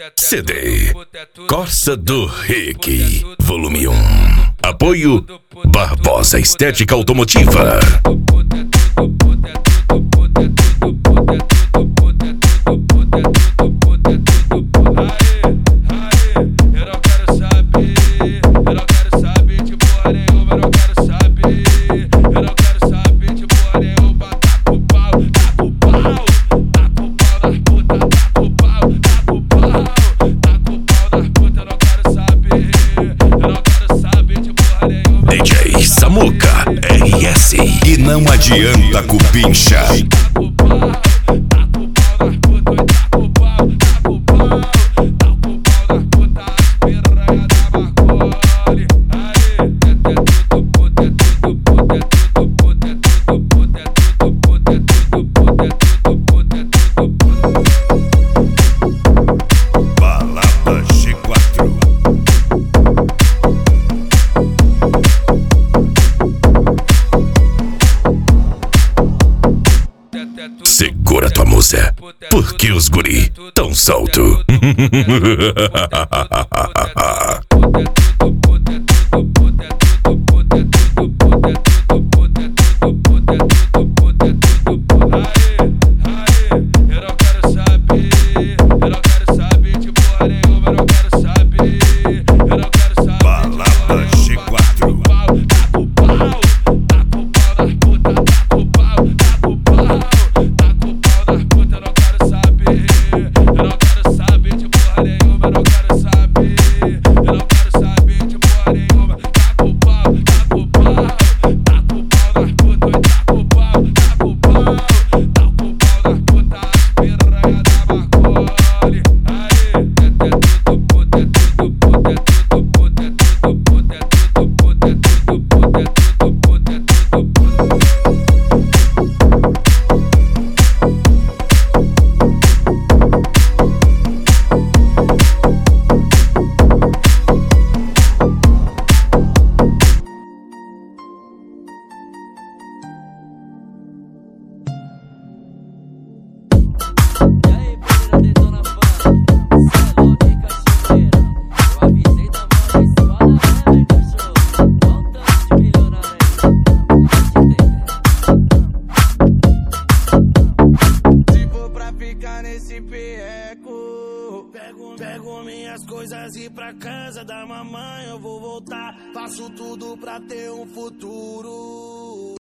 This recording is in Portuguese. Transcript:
CD Corsa do Rick, volume 1. Apoio Barbosa Estética Automotiva. DJ Samuca RS. E não adianta cupincha. Segura tua musa, porque os guri tão solto. Pego minhas coisas e pra casa da mamãe eu vou voltar. Faço tudo pra ter um futuro.